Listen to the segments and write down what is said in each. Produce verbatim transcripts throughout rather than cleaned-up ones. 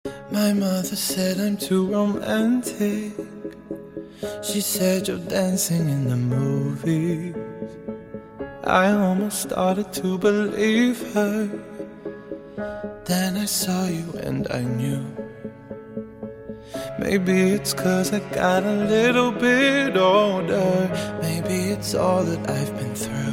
My mother said I'm too romantic. She said you're dancing in the movies. I almost started to believe her. Then I saw you and I knew. Maybe it's 'cause I got a little bit older. Maybe it's all that I've been through.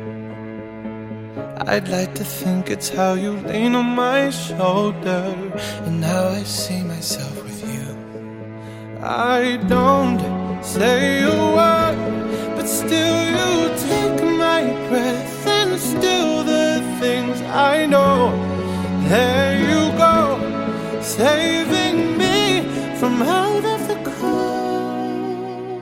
I'd like to think it's how you lean on my shoulder and how I see myself with you. I don't say a word, but still you take my breath, and still the things I know. There you go, saving me from out of the cold.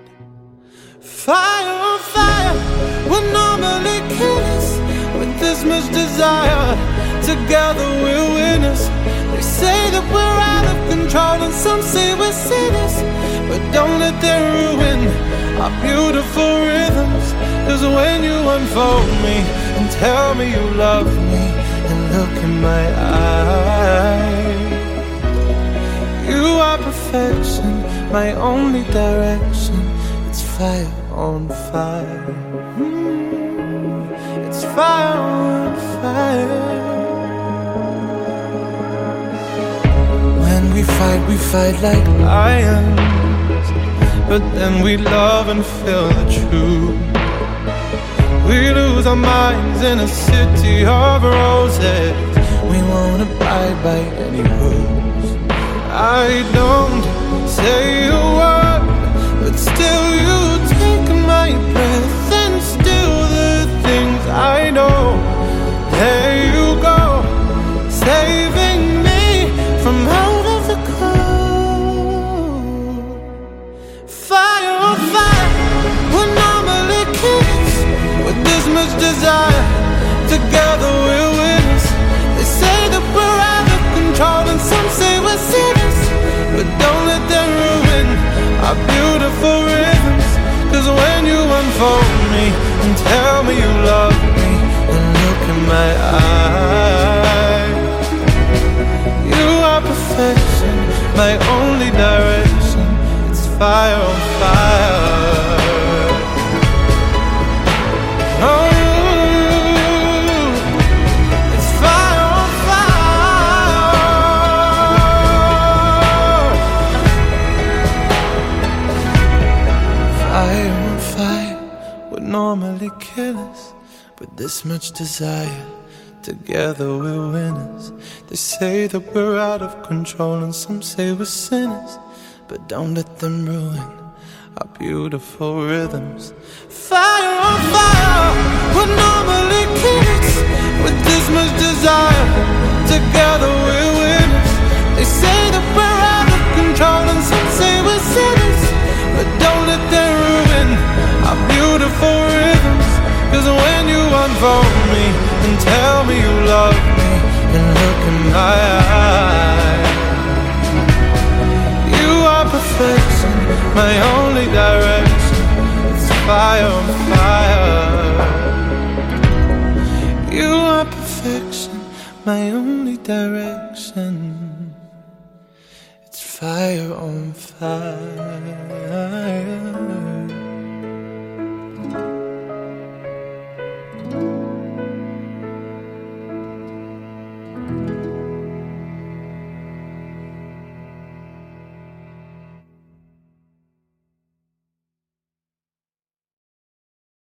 Fire on fire would normally kill us. With this much desire, together we're winners. They say that we're out of control and some say we're sinners, but don't let them ruin our beautiful rhythms. 'Cause when you unfold me and tell me you love me and look in my eyes, you are perfection, my only direction. It's fire on fire. mm, It's fire on fire. When we fight, we fight like lions, but then we love and feel the truth. We lose our minds in a city of roses. We won't abide by any rules. I don't say a word, but still you take my breath, and still the things I know. There you go, saving me from out of the cold. Fire on fire would normally kiss. With this much desire, together we're winners. They say that we're out of control and some say we're sinners, but don't let them ruin our beautiful rhythms. 'Cause when you unfold me and tell me you love me and look in my eyes, you are perfection, my only direction. It's fire on fire. Oh, it's fire on fire. Fire on fire would normally kill us. With this much desire, together we're winners. They say that we're out of control and some say we're sinners, but don't let them ruin our beautiful rhythms. Fire on fire would normally kill us. With this much desire, together we're winners. They say that we're out of control and some say we're sinners, but don't let them ruin our beautiful rhythms. 'Cause when you unfold me and tell me you love me and look in my eyes, you are perfection, my only direction. It's fire on fire. You are perfection, my only direction. It's fire on fire.